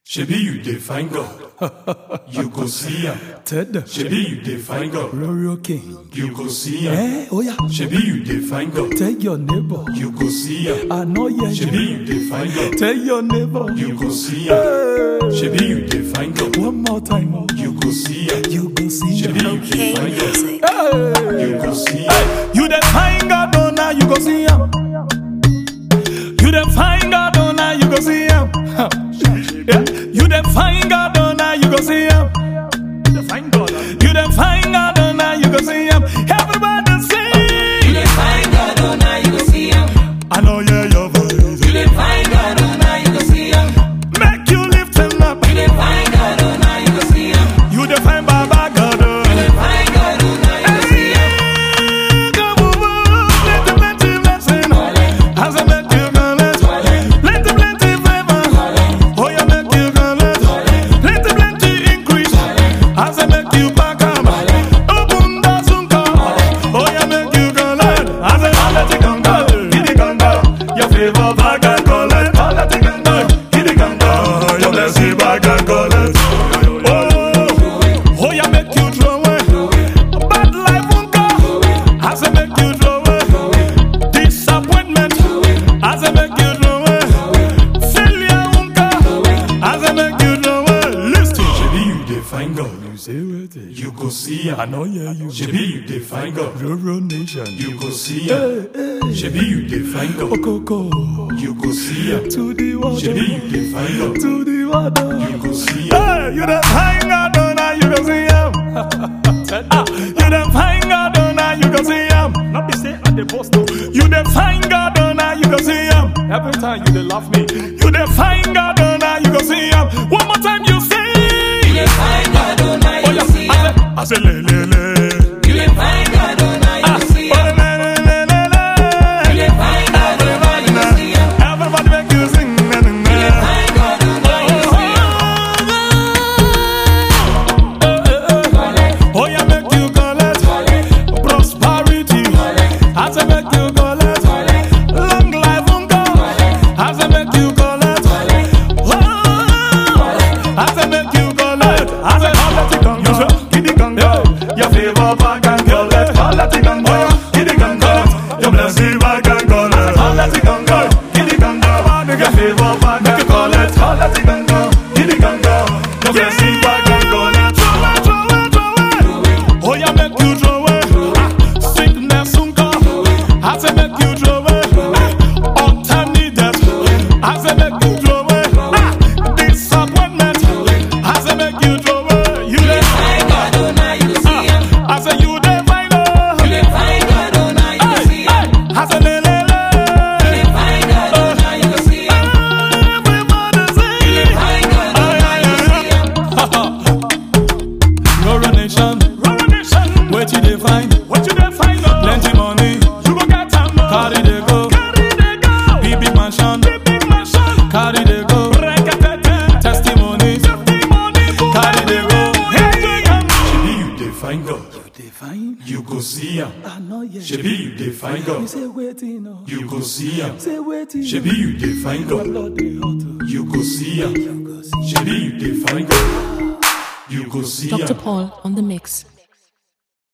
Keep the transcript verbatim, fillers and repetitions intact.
Shebi you dey find God, you go see am. Ted, Shebi you dey find God, Royal King. you go see am. Eh, oh yeah. Shebi you dey find God, Tell your neighbor. you go see am. I know you. Shebi you dey find God, Tell your neighbor. you go see am. Hey. Shebi you dey find God, One more time. oh. you go see am. You go see. Shebi you dey find God, Hey. you go see am. You dey find God, oh now you go see him. You dey find God, oh now you go see him. Huh. Yeah. You dey find God, oh now you go see him. You dey find God, you dey find God, oh now you go see him. Everybody sing. You dey find God, oh now you go see him. I know yeah your voice. You dey find God, oh now you go see him. Make you lift him up. You dey find God, oh now you go see him. You dey find Baba God. oh. You dey find God, oh now you go see him. You go see am. I know yeah you. Shebi you dey find God, Rural Nation. you go see am. Shebi you dey find God, Okoko. you go see am. To the water. Shebi you dey find God, To the water. you go see am. Hey, you dey find God, oh now you go see him. Ah, you dey find God, oh now you go see him. Not be say at the post no. You dey find God, oh now you go see him. Every time you dey laugh me. You dey find God, oh now you go see him. One more time you sing. You dey find God, oh now you go see him. I say le le le. You dey find God, oh now you go see him. You dey find God, oh now you go see him. Everybody make you sing. You dey find God, oh now you go see him. Oh yeah, make you collect prosperity. I say make you collect long life on God. I say make you collect. Oh, I say make you collect. I say collect it on God. Give it on God. Your favor back and collect. Collect it on God. Give it on God. Your blessing back and collect. Collect it on God. Give it on God. Your favor back and collect. Collect it on God. Give it on God. Your blessing back and collect. Throw it, throw it, throw it. Oh yeah, make you throw it. Sickness soon come. I say make you throw it. Untime needed. I say make you throw it. Disappointment. I say make you throw it. You You dey dey find God, oh now you go see him. I say you dey find it. You dey find God, oh now you go see him. I say le le le. You dey find God, oh now you go see him. Everybody sing. You dey find God, oh now you go see him. Rural Nation. Rural Nation. What you dey find? What you dey find? Plenty money. You go get am. Carry they go. Carry they go. Big big mansion. Big big mansion. Carry they go. Testimonies. Testimony. Carry they go. Shebi you dey find God, You dey find? you go see am. I know yeah. Shebi you dey find You God, say waiting, no. you go see am. Say waiting. Shebi you dey find God, Lord dey hot. you go see am. You go see. Shebi you dey find God, you go see Doctor am. Paul on the mix.